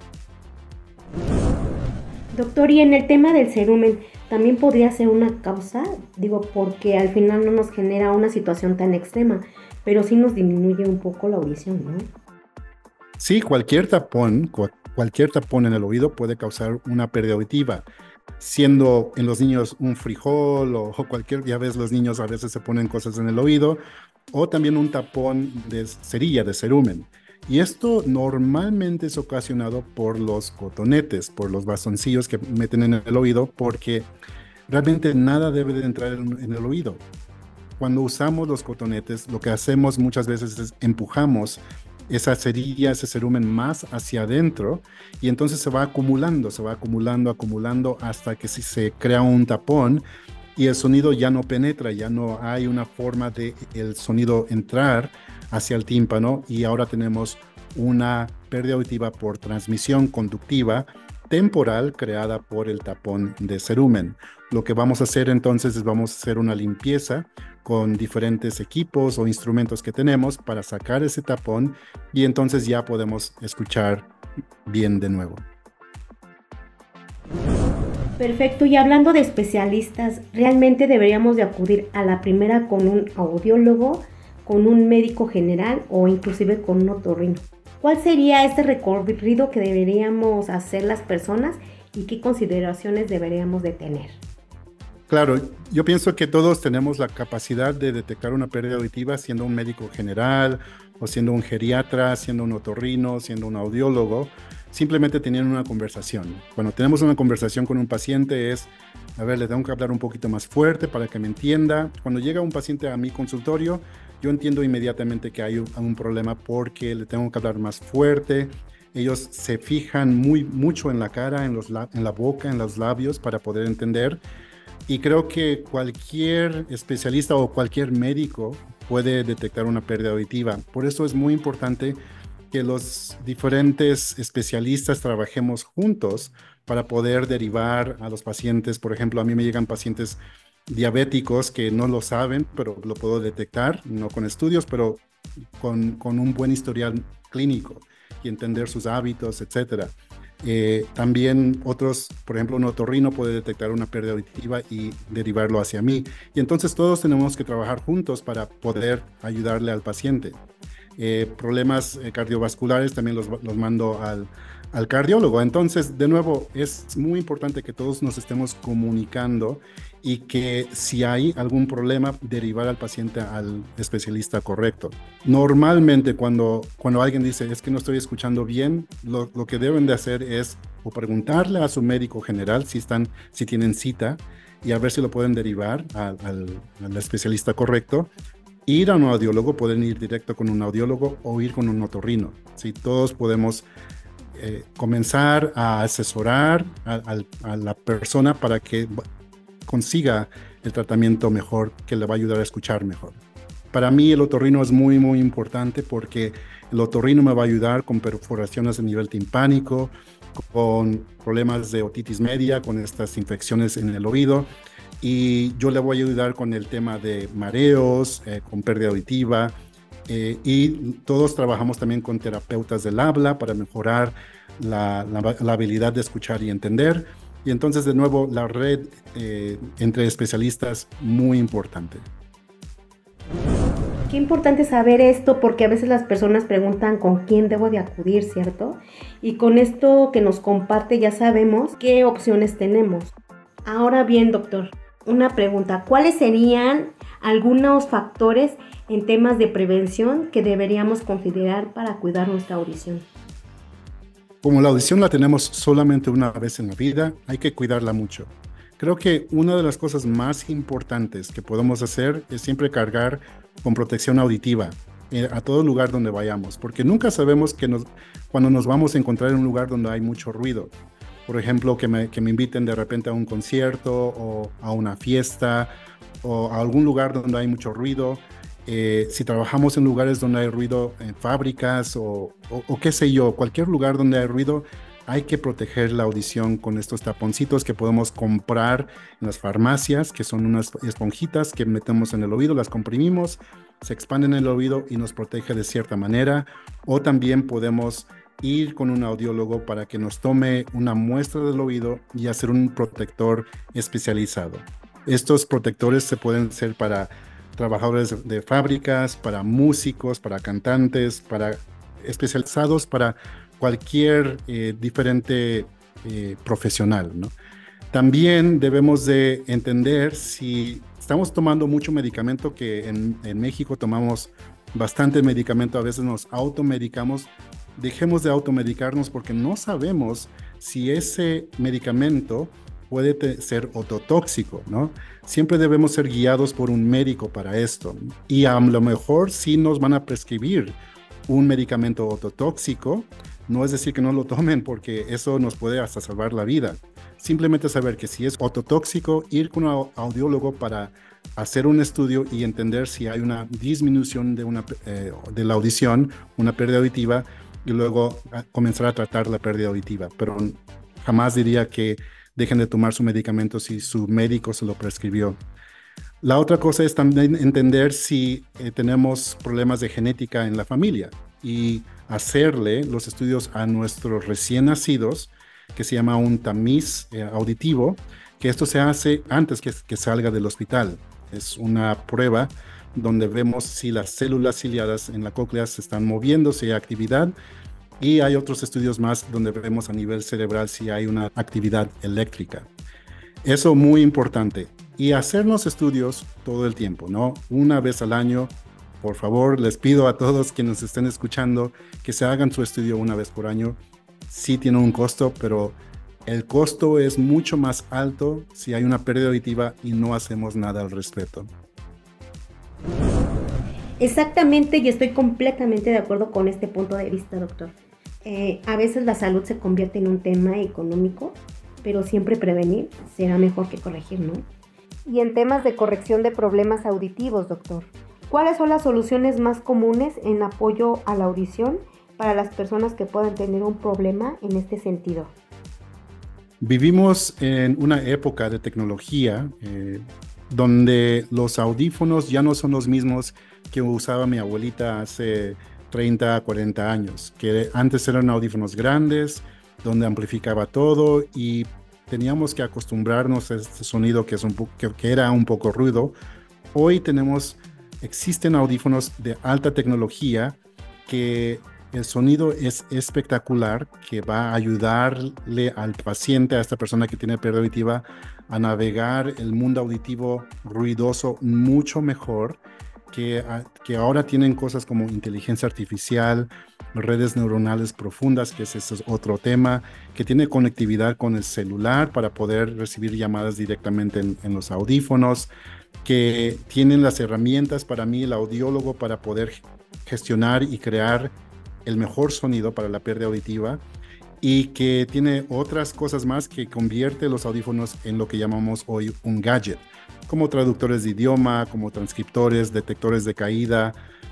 Doctor, y en el tema del cerumen, ¿también podría ser una causa? Digo, porque al final no nos genera una situación tan extrema, pero sí nos disminuye un poco la audición, ¿no? Sí, cualquier tapón en el oído puede causar una pérdida auditiva, siendo en los niños un frijol o cualquier, ya ves, los niños a veces se ponen cosas en el oído, o también un tapón de cerilla, de cerumen. Y esto normalmente es ocasionado por los cotonetes, por los bastoncillos que meten en el oído, porque realmente nada debe de entrar en el oído. Cuando usamos los cotonetes, lo que hacemos muchas veces es empujamos esa cerilla, ese cerumen más hacia adentro, y entonces se va acumulando hasta que si se crea un tapón y el sonido ya no penetra, ya no hay una forma de el sonido entrar hacia el tímpano, y ahora tenemos una pérdida auditiva por transmisión conductiva temporal creada por el tapón de cerumen. Lo que vamos a hacer entonces es vamos a hacer una limpieza con diferentes equipos o instrumentos que tenemos para sacar ese tapón, y entonces ya podemos escuchar bien de nuevo. Perfecto, y hablando de especialistas, ¿realmente deberíamos de acudir a la primera con un audiólogo, con un médico general o inclusive con un otorrino? ¿Cuál sería este recorrido que deberíamos hacer las personas y qué consideraciones deberíamos de tener? Claro, yo pienso que todos tenemos la capacidad de detectar una pérdida auditiva siendo un médico general o siendo un geriatra, siendo un otorrino, siendo un audiólogo, simplemente teniendo una conversación. Cuando tenemos una conversación con un paciente es, a ver, le tengo que hablar un poquito más fuerte para que me entienda. Cuando llega un paciente a mi consultorio, yo entiendo inmediatamente que hay un problema porque le tengo que hablar más fuerte. Ellos se fijan mucho en la cara, en la boca, en los labios para poder entender. Y creo que cualquier especialista o cualquier médico puede detectar una pérdida auditiva. Por eso es muy importante que los diferentes especialistas trabajemos juntos para poder derivar a los pacientes. Por ejemplo, a mí me llegan pacientes diabéticos que no lo saben, pero lo puedo detectar, no con estudios, pero con un buen historial clínico y entender sus hábitos, etcétera. También otros, por ejemplo, un otorrino puede detectar una pérdida auditiva y derivarlo hacia mí. Y entonces todos tenemos que trabajar juntos para poder ayudarle al paciente. Problemas cardiovasculares también los mando al cardiólogo. Entonces, de nuevo, es muy importante que todos nos estemos comunicando y que si hay algún problema, derivar al paciente al especialista correcto. Normalmente cuando alguien dice, es que no estoy escuchando bien, lo que deben de hacer es o preguntarle a su médico general si tienen cita y a ver si lo pueden derivar al especialista correcto. Ir a un audiólogo, pueden ir directo con un audiólogo o ir con un otorrino. ¿Sí? Todos podemos comenzar a asesorar a la persona para que consiga el tratamiento mejor, que le va a ayudar a escuchar mejor. Para mí el otorrino es muy, muy importante porque el otorrino me va a ayudar con perforaciones a nivel timpánico, con problemas de otitis media, con estas infecciones en el oído, y yo le voy a ayudar con el tema de mareos, con pérdida auditiva, y todos trabajamos también con terapeutas del habla para mejorar la habilidad de escuchar y entender. Y entonces, de nuevo, la red entre especialistas, muy importante. Qué importante saber esto, porque a veces las personas preguntan con quién debo de acudir, ¿cierto? Y con esto que nos comparte ya sabemos qué opciones tenemos. Ahora bien, doctor, una pregunta. ¿Cuáles serían algunos factores en temas de prevención que deberíamos considerar para cuidar nuestra audición? Como la audición la tenemos solamente una vez en la vida, hay que cuidarla mucho. Creo que una de las cosas más importantes que podemos hacer es siempre cargar con protección auditiva a todo lugar donde vayamos, porque nunca sabemos cuando nos vamos a encontrar en un lugar donde hay mucho ruido. Por ejemplo, que me inviten de repente a un concierto o a una fiesta o a algún lugar donde hay mucho ruido. Si trabajamos en lugares donde hay ruido, en fábricas o qué sé yo, cualquier lugar donde hay ruido, hay que proteger la audición con estos taponcitos que podemos comprar en las farmacias, que son unas esponjitas que metemos en el oído, las comprimimos, se expanden en el oído y nos protege de cierta manera. O también podemos ir con un audiólogo para que nos tome una muestra del oído y hacer un protector especializado. Estos protectores se pueden hacer para trabajadores de fábricas, para músicos, para cantantes, especializados para cualquier diferente profesional, ¿no? También debemos de entender si estamos tomando mucho medicamento, que en México tomamos bastante medicamento, a veces nos automedicamos. Dejemos de automedicarnos porque no sabemos si ese medicamento puede ser ototóxico, ¿no? Siempre debemos ser guiados por un médico para esto. Y a lo mejor sí nos van a prescribir un medicamento ototóxico. No es decir que no lo tomen, porque eso nos puede hasta salvar la vida. Simplemente saber que si es ototóxico, ir con un audiólogo para hacer un estudio y entender si hay una disminución de la audición, una pérdida auditiva, y luego comenzar a tratar la pérdida auditiva. Pero jamás diría que dejen de tomar su medicamento si su médico se lo prescribió. La otra cosa es también entender si tenemos problemas de genética en la familia y hacerle los estudios a nuestros recién nacidos, que se llama un tamiz auditivo, que esto se hace antes que salga del hospital. Es una prueba donde vemos si las células ciliadas en la cóclea se están moviendo, si hay actividad, y hay otros estudios más donde vemos a nivel cerebral si hay una actividad eléctrica. Eso muy importante. Y hacernos estudios todo el tiempo, ¿no? Una vez al año. Por favor, les pido a todos que nos estén escuchando que se hagan su estudio una vez por año. Sí tiene un costo, pero el costo es mucho más alto si hay una pérdida auditiva y no hacemos nada al respecto. Exactamente, y estoy completamente de acuerdo con este punto de vista, doctor. A veces la salud se convierte en un tema económico, pero siempre prevenir será mejor que corregir, ¿no? Y en temas de corrección de problemas auditivos, doctor, ¿cuáles son las soluciones más comunes en apoyo a la audición para las personas que puedan tener un problema en este sentido? Vivimos en una época de tecnología donde los audífonos ya no son los mismos que usaba mi abuelita hace 30, 40 años, que antes eran audífonos grandes, donde amplificaba todo y teníamos que acostumbrarnos a este sonido que era un poco ruido. Hoy existen audífonos de alta tecnología que el sonido es espectacular, que va a ayudarle al paciente, a esta persona que tiene pérdida auditiva, a navegar el mundo auditivo ruidoso mucho mejor, que ahora tienen cosas como inteligencia artificial, redes neuronales profundas, que ese es otro tema, que tiene conectividad con el celular para poder recibir llamadas directamente en los audífonos, que tienen las herramientas para mí, el audiólogo, para poder gestionar y crear el mejor sonido para la pérdida auditiva, y que tiene otras cosas más que convierte los audífonos en lo que llamamos hoy un gadget, como traductores de idioma, como transcriptores, detectores de caída,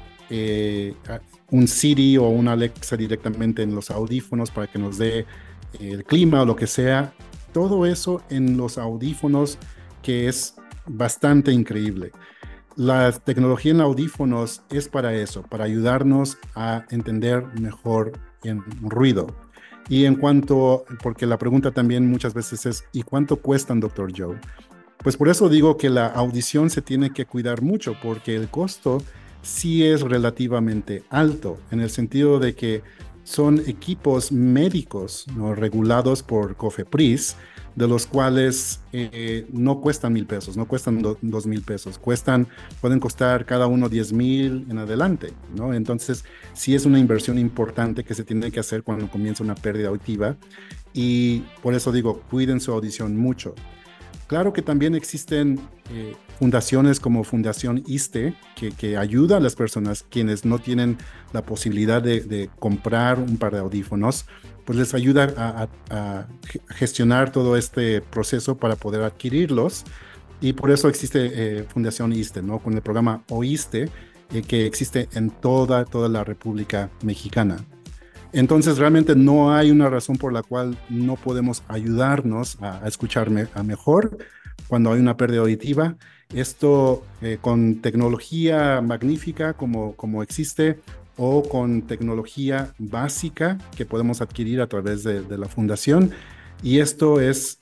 un Siri o una Alexa directamente en los audífonos para que nos dé el clima o lo que sea. Todo eso en los audífonos, que es bastante increíble. La tecnología en audífonos es para eso, para ayudarnos a entender mejor en ruido. Y porque la pregunta también muchas veces es, ¿y cuánto cuestan, Dr. Joe? Pues por eso digo que la audición se tiene que cuidar mucho, porque el costo sí es relativamente alto, en el sentido de que son equipos médicos, ¿no?, regulados por COFEPRIS, de los cuales no cuestan $1,000, no cuestan $2,000, pueden costar cada uno $10,000 en adelante, ¿no? Entonces, sí es una inversión importante que se tiene que hacer cuando comienza una pérdida auditiva, y por eso digo, cuiden su audición mucho. Claro que también existen fundaciones como Fundación ISTE, que ayuda a las personas quienes no tienen la posibilidad de comprar un par de audífonos, pues les ayuda a gestionar todo este proceso para poder adquirirlos, y por eso existe Fundación ISTE, ¿no?, con el programa OISTE, que existe en toda la República Mexicana. Entonces realmente no hay una razón por la cual no podemos ayudarnos a escuchar mejor cuando hay una pérdida auditiva. Esto con tecnología magnífica como existe, o con tecnología básica que podemos adquirir a través de la fundación. Y esto es,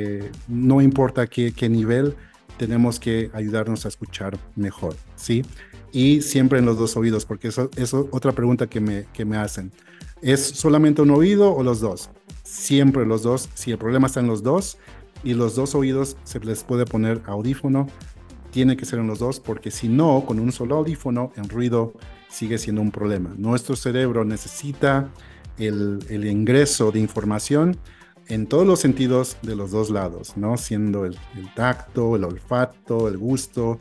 no importa qué nivel, tenemos que ayudarnos a escuchar mejor, ¿sí? Y siempre en los dos oídos, porque eso es otra pregunta que me hacen. ¿Es solamente un oído o los dos? Siempre los dos. Si el problema está en los dos y los dos oídos se les puede poner audífono, tiene que ser en los dos, porque si no, con un solo audífono, el ruido sigue siendo un problema. Nuestro cerebro necesita el ingreso de información en todos los sentidos de los dos lados, ¿no? Siendo el tacto, el olfato, el gusto,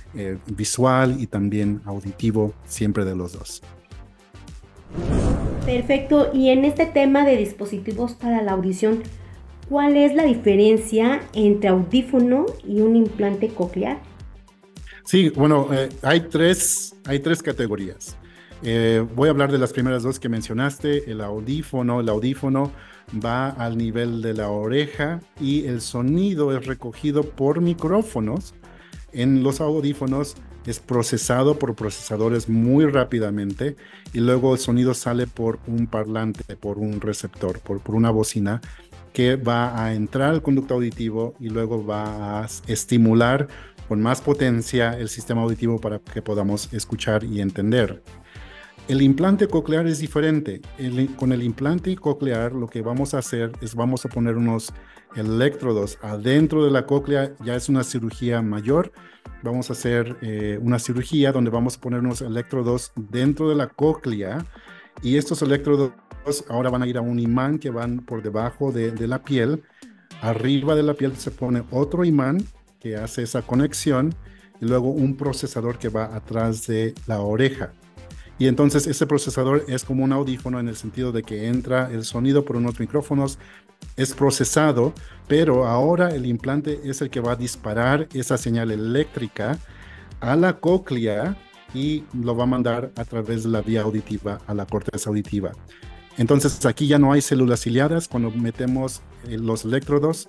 visual y también auditivo, siempre de los dos. Perfecto. Y en este tema de dispositivos para la audición, ¿cuál es la diferencia entre audífono y un implante coclear? Sí, bueno, hay tres categorías. Voy a hablar de las primeras dos que mencionaste. El audífono va al nivel de la oreja y el sonido es recogido por micrófonos. En los audífonos es procesado por procesadores muy rápidamente, y luego el sonido sale por un parlante, por un receptor, por una bocina, que va a entrar al conducto auditivo y luego va a estimular con más potencia el sistema auditivo para que podamos escuchar y entender. El implante coclear es diferente. Con el implante coclear lo que vamos a hacer es vamos a poner unos electrodos adentro de la cóclea. Ya es una cirugía mayor. Vamos a hacer una cirugía donde vamos a poner unos electrodos dentro de la cóclea, y estos electrodos ahora van a ir a un imán que van por debajo de la piel. Arriba de la piel se pone otro imán que hace esa conexión, y luego un procesador que va atrás de la oreja. Y entonces ese procesador es como un audífono, en el sentido de que entra el sonido por unos micrófonos, es procesado, pero ahora el implante es el que va a disparar esa señal eléctrica a la cóclea y lo va a mandar a través de la vía auditiva a la corteza auditiva. Entonces aquí ya no hay células ciliadas. Cuando metemos los electrodos,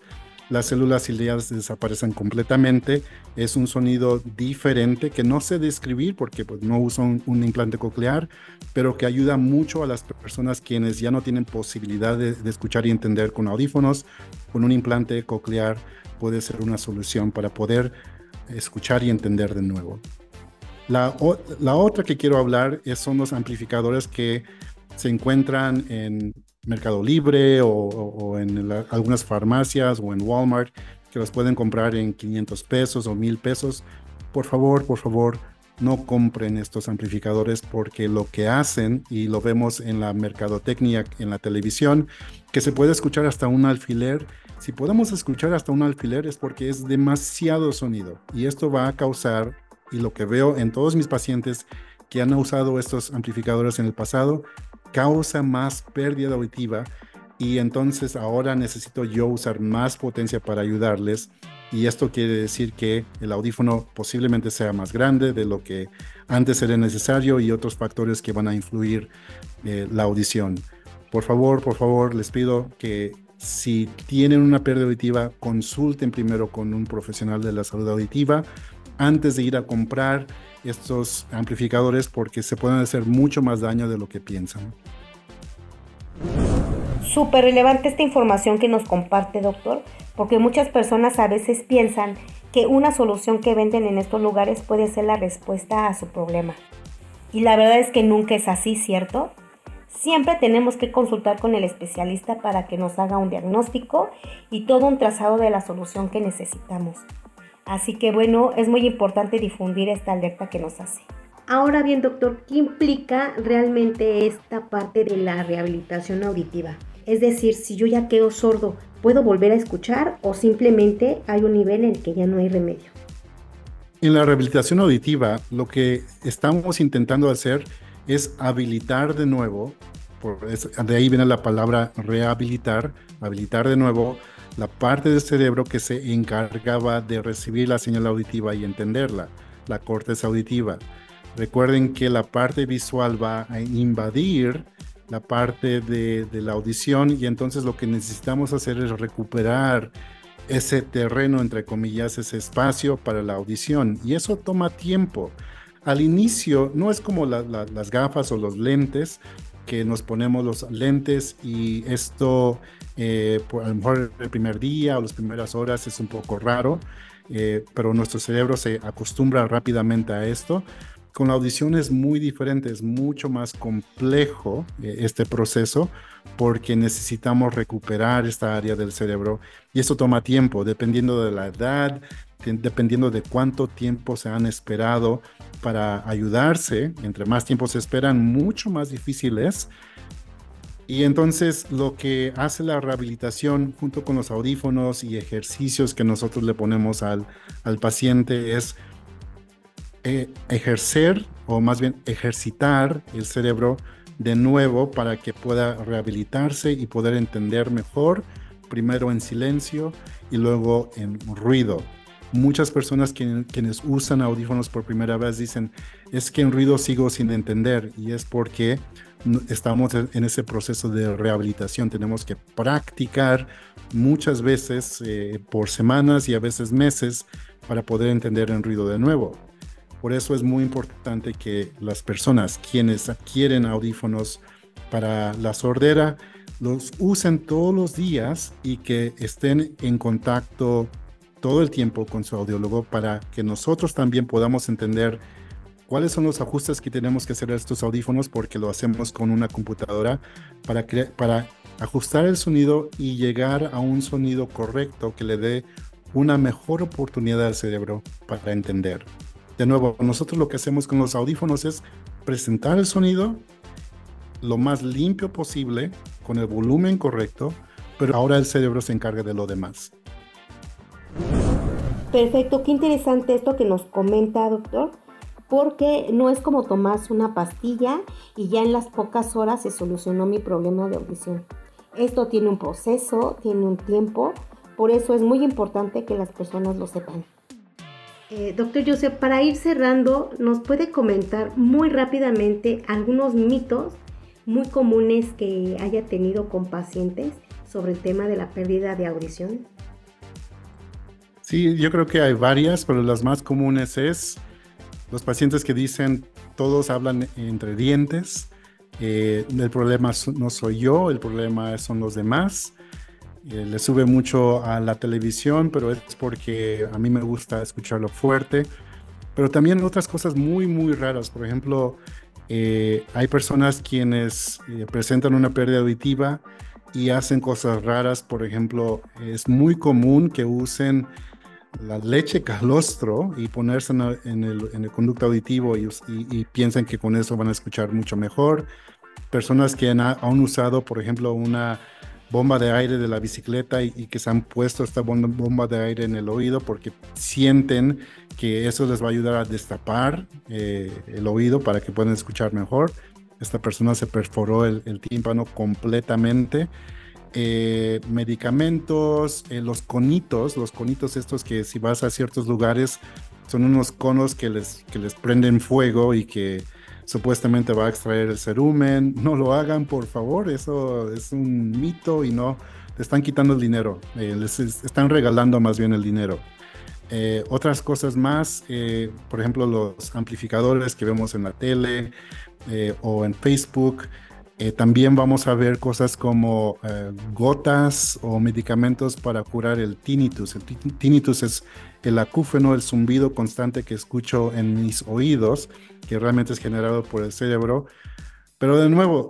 las células ciliares desaparecen completamente. Es un sonido diferente que no sé describir porque pues, no uso un implante coclear, pero que ayuda mucho a las personas quienes ya no tienen posibilidad de escuchar y entender con audífonos. Con un implante coclear puede ser una solución para poder escuchar y entender de nuevo. La otra que quiero hablar son los amplificadores que se encuentran en Mercado Libre o en algunas farmacias o en Walmart, que los pueden comprar en 500 pesos o 1000 pesos. Por favor, no compren estos amplificadores porque lo que hacen, y lo vemos en la mercadotecnia, en la televisión, que se puede escuchar hasta un alfiler. Si podemos escuchar hasta un alfiler es porque es demasiado sonido y esto va a causar, y lo que veo en todos mis pacientes que han usado estos amplificadores en el pasado, causa más pérdida auditiva y entonces ahora necesito yo usar más potencia para ayudarles y esto quiere decir que el audífono posiblemente sea más grande de lo que antes era necesario y otros factores que van a influir la audición. Por favor, les pido que si tienen una pérdida auditiva, consulten primero con un profesional de la salud auditiva antes de ir a comprar estos amplificadores porque se pueden hacer mucho más daño de lo que piensan. Súper relevante esta información que nos comparte, doctor, porque muchas personas a veces piensan que una solución que venden en estos lugares puede ser la respuesta a su problema. Y la verdad es que nunca es así, ¿cierto? Siempre tenemos que consultar con el especialista para que nos haga un diagnóstico y todo un trazado de la solución que necesitamos. Así que bueno, es muy importante difundir esta alerta que nos hace. Ahora bien, doctor, ¿qué implica realmente esta parte de la rehabilitación auditiva? Es decir, si yo ya quedo sordo, ¿puedo volver a escuchar o simplemente hay un nivel en el que ya no hay remedio? En la rehabilitación auditiva, lo que estamos intentando hacer es habilitar de nuevo, de ahí viene la palabra rehabilitar, habilitar de nuevo la parte del cerebro que se encargaba de recibir la señal auditiva y entenderla, la corteza auditiva. Recuerden que la parte visual va a invadir la parte de la audición y entonces lo que necesitamos hacer es recuperar ese terreno, entre comillas, ese espacio para la audición y eso toma tiempo. Al inicio no es como las gafas o los lentes, que nos ponemos los lentes y esto a lo mejor el primer día o las primeras horas es un poco raro, pero nuestro cerebro se acostumbra rápidamente a esto. Con la audición es muy diferente, es mucho más complejo este proceso porque necesitamos recuperar esta área del cerebro y eso toma tiempo, dependiendo de la edad, dependiendo de cuánto tiempo se han esperado para ayudarse. Entre más tiempo se esperan, mucho más difícil es. Y entonces lo que hace la rehabilitación junto con los audífonos y ejercicios que nosotros le ponemos al paciente es ejercer o más bien ejercitar el cerebro de nuevo para que pueda rehabilitarse y poder entender mejor, primero en silencio y luego en ruido. Muchas personas quienes usan audífonos por primera vez dicen, es que en ruido sigo sin entender y es porque estamos en ese proceso de rehabilitación. Tenemos que practicar muchas veces por semanas y a veces meses para poder entender en ruido de nuevo. Por eso es muy importante que las personas quienes adquieren audífonos para la sordera los usen todos los días y que estén en contacto todo el tiempo con su audiólogo para que nosotros también podamos entender cuáles son los ajustes que tenemos que hacer a estos audífonos porque lo hacemos con una computadora para ajustar el sonido y llegar a un sonido correcto que le dé una mejor oportunidad al cerebro para entender. De nuevo, nosotros lo que hacemos con los audífonos es presentar el sonido lo más limpio posible, con el volumen correcto, pero ahora el cerebro se encarga de lo demás. Perfecto, qué interesante esto que nos comenta, doctor, porque no es como tomarse una pastilla y ya en las pocas horas se solucionó mi problema de audición. Esto tiene un proceso, tiene un tiempo, por eso es muy importante que las personas lo sepan. Doctor Joseph, para ir cerrando, ¿nos puede comentar muy rápidamente algunos mitos muy comunes que haya tenido con pacientes sobre el tema de la pérdida de audición? Sí, yo creo que hay varias, pero las más comunes es los pacientes que dicen todos hablan entre dientes, el problema no soy yo, el problema son los demás. Le sube mucho a la televisión, pero es porque a mí me gusta escucharlo fuerte. Pero también otras cosas muy, muy raras. Por ejemplo, hay personas quienes presentan una pérdida auditiva y hacen cosas raras. Por ejemplo, es muy común que usen la leche calostro y ponerse en el conducto auditivo y piensan que con eso van a escuchar mucho mejor. Personas que han usado, por ejemplo, una bomba de aire de la bicicleta y que se han puesto esta bomba de aire en el oído porque sienten que eso les va a ayudar a destapar el oído para que puedan escuchar mejor. Esta persona se perforó el tímpano completamente. Medicamentos, los conitos estos que si vas a ciertos lugares son unos conos que les prenden fuego y que supuestamente va a extraer el cerumen. No lo hagan, por favor, eso es un mito y no, te están quitando el dinero, les están regalando más bien el dinero. Otras cosas más, por ejemplo, los amplificadores que vemos en la tele o en Facebook. También vamos a ver cosas como gotas o medicamentos para curar el tinnitus. El tinnitus es el acúfeno, el zumbido constante que escucho en mis oídos, que realmente es generado por el cerebro. Pero de nuevo,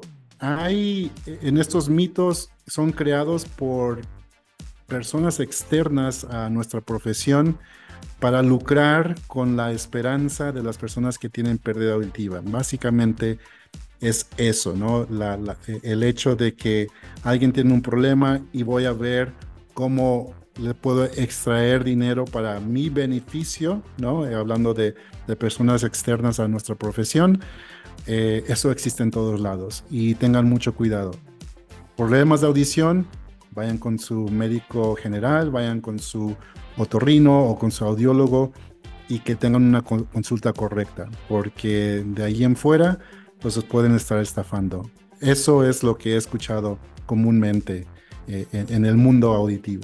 en estos mitos son creados por personas externas a nuestra profesión para lucrar con la esperanza de las personas que tienen pérdida auditiva. Básicamente es eso, ¿no? El hecho de que alguien tiene un problema y voy a ver cómo le puedo extraer dinero para mi beneficio, ¿no? Hablando de personas externas a nuestra profesión, eso existe en todos lados y tengan mucho cuidado. Problemas de audición, vayan con su médico general, vayan con su otorrino o con su audiólogo y que tengan una consulta correcta, porque de ahí en fuera pues pueden estar estafando. Eso es lo que he escuchado comúnmente en el mundo auditivo.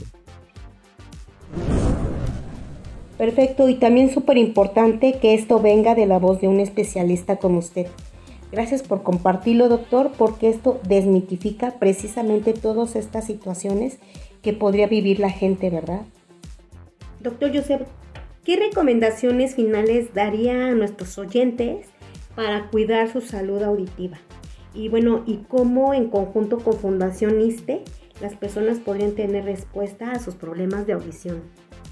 Perfecto, y también súper importante que esto venga de la voz de un especialista como usted. Gracias por compartirlo, doctor, porque esto desmitifica precisamente todas estas situaciones que podría vivir la gente, ¿verdad? Doctor Joseph, ¿qué recomendaciones finales daría a nuestros oyentes para cuidar su salud auditiva? Y bueno, ¿y cómo en conjunto con Fundación ISSSTE las personas podrían tener respuesta a sus problemas de audición?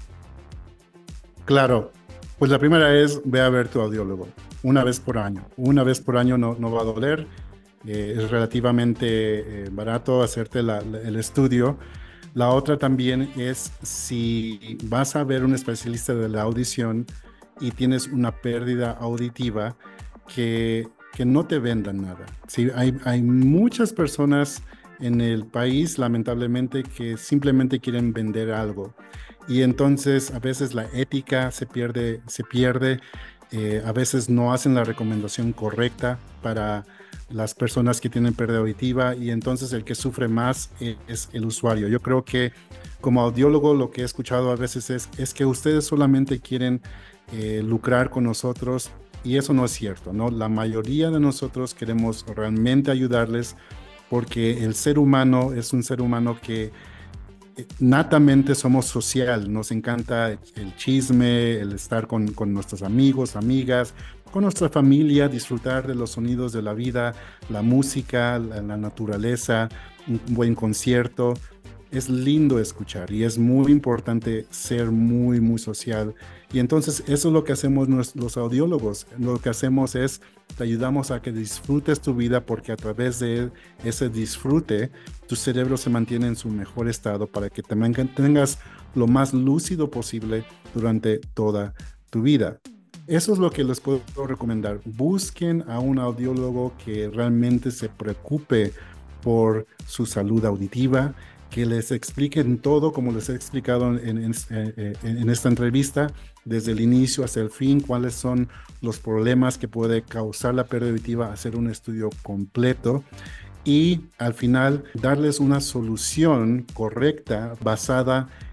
Claro, pues la primera es ve a ver tu audiólogo una vez por año. Una vez por año no va a doler, es relativamente barato hacerte el estudio. La otra también es si vas a ver un especialista de la audición y tienes una pérdida auditiva, que no te vendan nada. Sí, hay muchas personas en el país, lamentablemente, que simplemente quieren vender algo. Y entonces a veces la ética se pierde, a veces no hacen la recomendación correcta para las personas que tienen pérdida auditiva y entonces el que sufre más es el usuario. Yo creo que como audiólogo lo que he escuchado a veces es que ustedes solamente quieren lucrar con nosotros y eso no es cierto, ¿no? La mayoría de nosotros queremos realmente ayudarles porque el ser humano es un ser humano que natamente somos social, nos encanta el chisme, el estar con nuestros amigos, amigas, con nuestra familia, disfrutar de los sonidos de la vida, la música, la naturaleza, un buen concierto. Es lindo escuchar y es muy importante ser muy, muy social. Y entonces eso es lo que hacemos los audiólogos. Lo que hacemos es te ayudamos a que disfrutes tu vida porque a través de ese disfrute tu cerebro se mantiene en su mejor estado para que tengas lo más lúcido posible durante toda tu vida. Eso es lo que les puedo recomendar. Busquen a un audiólogo que realmente se preocupe por su salud auditiva, que les expliquen todo como les he explicado en esta entrevista, desde el inicio hasta el fin, cuáles son los problemas que puede causar la pérdida auditiva, hacer un estudio completo y al final darles una solución correcta basada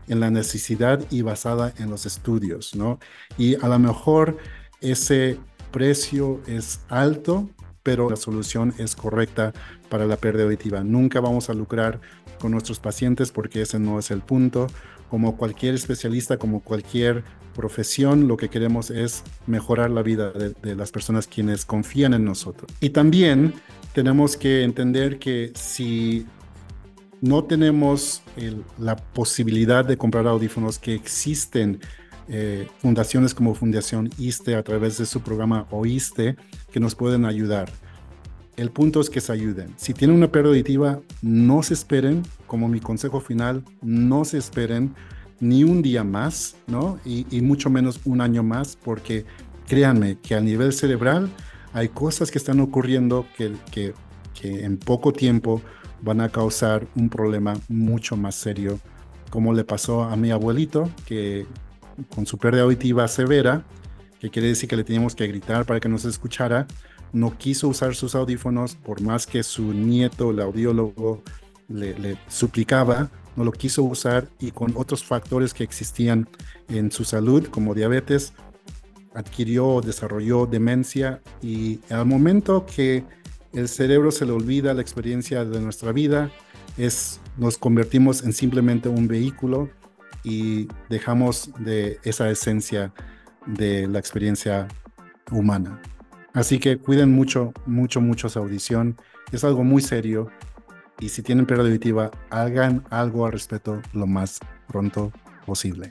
en la necesidad y basada en los estudios, ¿no? Y a lo mejor ese precio es alto, pero la solución es correcta para la pérdida auditiva. Nunca vamos a lucrar con nuestros pacientes porque ese no es el punto. Como cualquier especialista, como cualquier profesión, lo que queremos es mejorar la vida de las personas quienes confían en nosotros. Y también tenemos que entender que si no tenemos la posibilidad de comprar audífonos, que existen fundaciones como Fundación ISTE a través de su programa OISTE que nos pueden ayudar. El punto es que se ayuden. Si tienen una pérdida auditiva, no se esperen, como mi consejo final, no se esperen ni un día más, ¿no? Y mucho menos un año más, porque créanme que a nivel cerebral hay cosas que están ocurriendo que en poco tiempo van a causar un problema mucho más serio, como le pasó a mi abuelito, que con su pérdida auditiva severa, que quiere decir que le teníamos que gritar para que nos escuchara, no quiso usar sus audífonos, por más que su nieto, el audiólogo, le suplicaba, no lo quiso usar, y con otros factores que existían en su salud, como diabetes, desarrolló demencia, y al momento que el cerebro se le olvida la experiencia de nuestra vida, nos convertimos en simplemente un vehículo y dejamos de esa esencia de la experiencia humana. Así que cuiden mucho su audición. Es algo muy serio, y si tienen pérdida auditiva, hagan algo al respecto lo más pronto posible.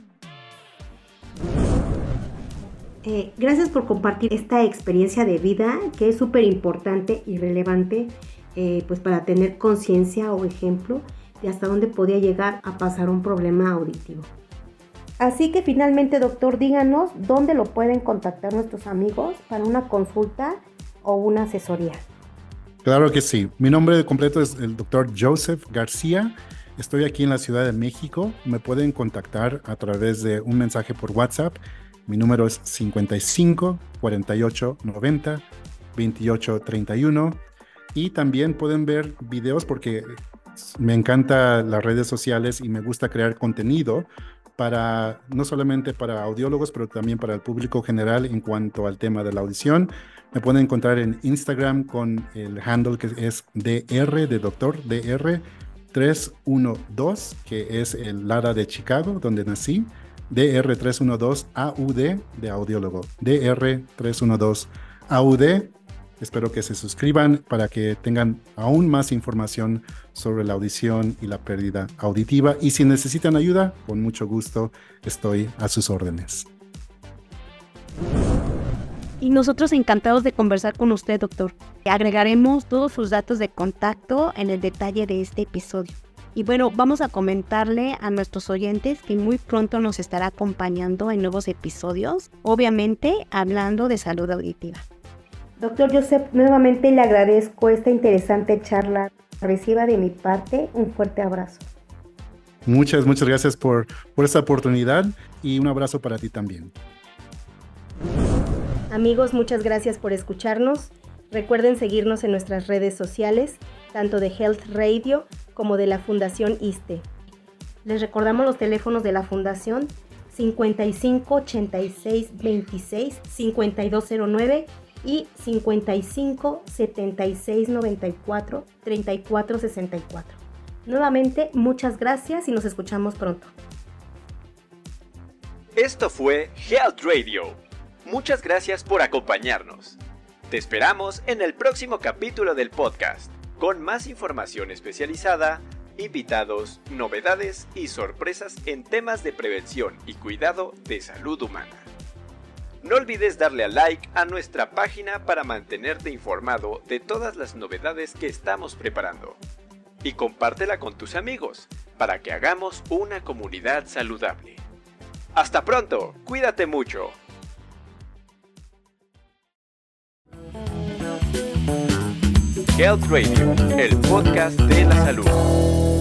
Gracias por compartir esta experiencia de vida que es súper importante y relevante, pues para tener conciencia o ejemplo de hasta dónde podía llegar a pasar un problema auditivo. Así que finalmente, doctor, díganos dónde lo pueden contactar nuestros amigos para una consulta o una asesoría. Claro que sí. Mi nombre completo es el doctor Joseph García. Estoy aquí en la Ciudad de México. Me pueden contactar a través de un mensaje por WhatsApp. Mi número es 55 48 90 28 31. Y también pueden ver videos, porque me encantan las redes sociales y me gusta crear contenido no solamente para audiólogos, pero también para el público general en cuanto al tema de la audición. Me pueden encontrar en Instagram con el handle que es DR de doctor, DR 312, que es el Lara de Chicago, donde nací. DR 312 AUD de audiólogo. DR 312 AUD. Espero que se suscriban para que tengan aún más información sobre la audición y la pérdida auditiva. Y si necesitan ayuda, con mucho gusto estoy a sus órdenes. Y nosotros encantados de conversar con usted, doctor. Agregaremos todos sus datos de contacto en el detalle de este episodio. Y bueno, vamos a comentarle a nuestros oyentes que muy pronto nos estará acompañando en nuevos episodios, obviamente hablando de salud auditiva. Doctor Joseph, nuevamente le agradezco esta interesante charla. Reciba de mi parte un fuerte abrazo. Muchas gracias por esta oportunidad, y un abrazo para ti también. Amigos, muchas gracias por escucharnos. Recuerden seguirnos en nuestras redes sociales, tanto de Health Radio como de la Fundación ISTE. Les recordamos los teléfonos de la Fundación: 55 86 26 5209 y 55 76 94 34 64. Nuevamente, muchas gracias y nos escuchamos pronto. Esto fue Health Radio. Muchas gracias por acompañarnos. Te esperamos en el próximo capítulo del podcast, con más información especializada, invitados, novedades y sorpresas en temas de prevención y cuidado de salud humana. No olvides darle a like a nuestra página para mantenerte informado de todas las novedades que estamos preparando. Y compártela con tus amigos para que hagamos una comunidad saludable. ¡Hasta pronto! ¡Cuídate mucho! Health Radio, el podcast de la salud.